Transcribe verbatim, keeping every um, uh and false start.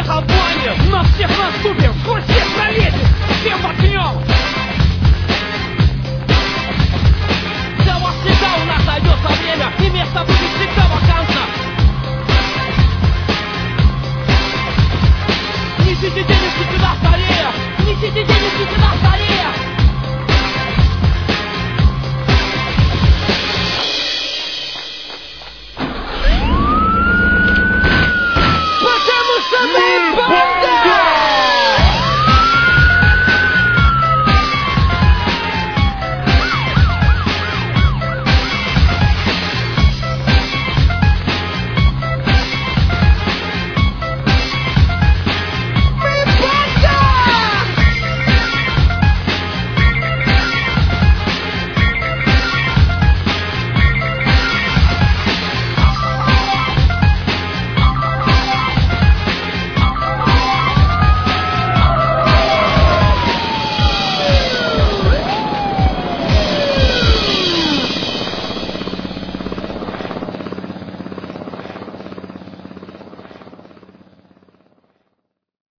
всех обманем, на всех наступим, сквозь всех пролезем, всем воткнем. Для вас всегда у нас найдется время, и место будет всегда вакантно. Несите денежки сюда скорее, несите денежки сюда скорее. Потому что мы